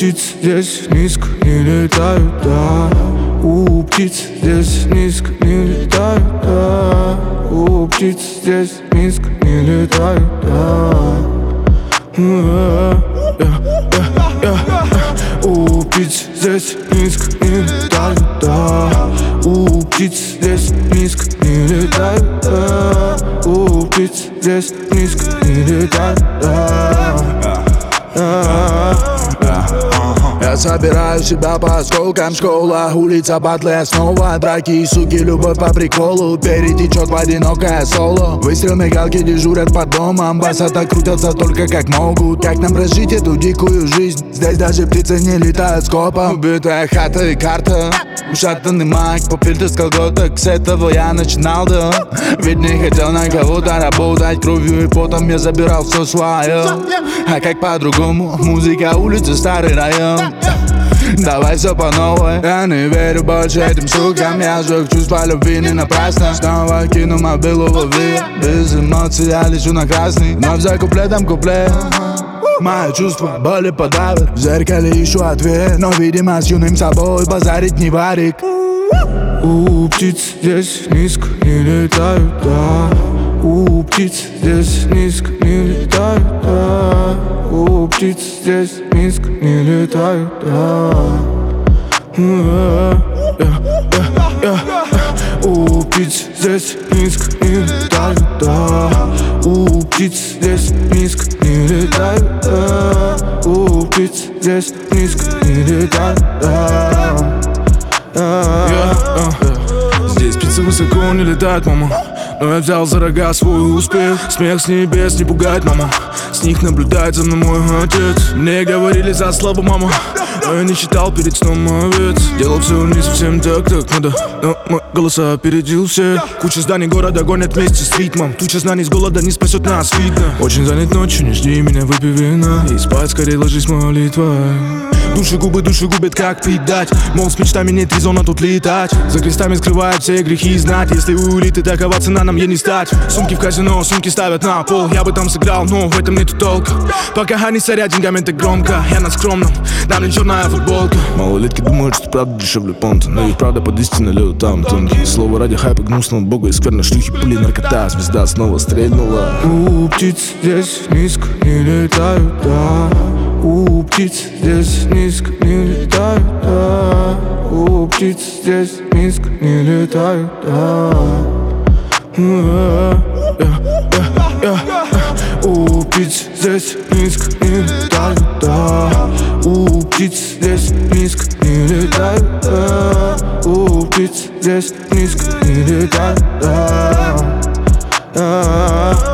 птиц здесь низко не летают, да. У птиц здесь низко не летают, да. У птиц здесь низко не летают, да. У птиц здесь низко не летают, да. У птиц здесь низко не летают, да. У птиц здесь низко не летают, да. Я собираю себя по осколкам. Школа, улица, батлы, основа. Драки и суки, любовь по приколу. Перетечет в одинокое соло. Выстрел, мигалки дежурят под домом. Басата крутятся только как могут. Как нам прожить эту дикую жизнь? Здесь даже птицы не летают скопом. Убитая хата и карта, ушатанный майк, попильтый с колготок. С этого я начинал, да. Ведь не хотел на кого-то работать. Кровью и потом я забирал все свое. А как по-другому? Музыка, улица, старый район. Давай все по новой. Я не верю больше этим сукам. Я сжег чувства любви не напрасно. Снова кину мобилу в лови. Без эмоций я лечу на красный. Вновь за куплетом куплет. Мои чувства боли подавят. В зеркале ищу ответ, но, видимо, с юным собой базарить не варик. У птиц здесь низко не летают, да. У птиц здесь низко не летают, да. У птиц здесь низко не летают, да. У птиц здесь низко не летают, да. У птиц здесь низко не летают, да. У птиц здесь низко не летают, да. Здесь птицы высоко не летают, мама. Но я взял за рога свой успех. Смех с небес не пугает, мама. С них наблюдает за мной мой отец. Мне говорили за слабо, мама, но я не читал перед сном овец. Делал все не совсем так надо, но мой голос опередил всех. Куча зданий города гонят вместе с ритмом. Туча знаний с голода не спасет нас, видно. Очень занят ночью, не жди меня, выпей вина. И спать скорее ложись молитвой. Души губят, как пить дать. Мол, с мечтами нет резона тут летать. За крестами скрывают все грехи знать. Если у элиты такова цена, нам ей не стать. Сумки в казино, сумки ставят на пол. Я бы там сыграл, но в этом нету толка. Пока они сорят деньгами так громко. Я на скромном, на мне черная футболка. Малолетки думают, что правда дешевле понта. Но ведь правда под истиной лед там тонкие. Слово ради хайпа гнусного бога и скверной шлюхи, пули, наркота. Звезда снова стрельнула. У птиц здесь низко не летают, да. У птиц здесь низко не летают, да. У птиц здесь низко не летают, да. У птиц здесь низко не летают, да. У птиц здесь низко не летают, да. У птиц здесь низко не летают, да.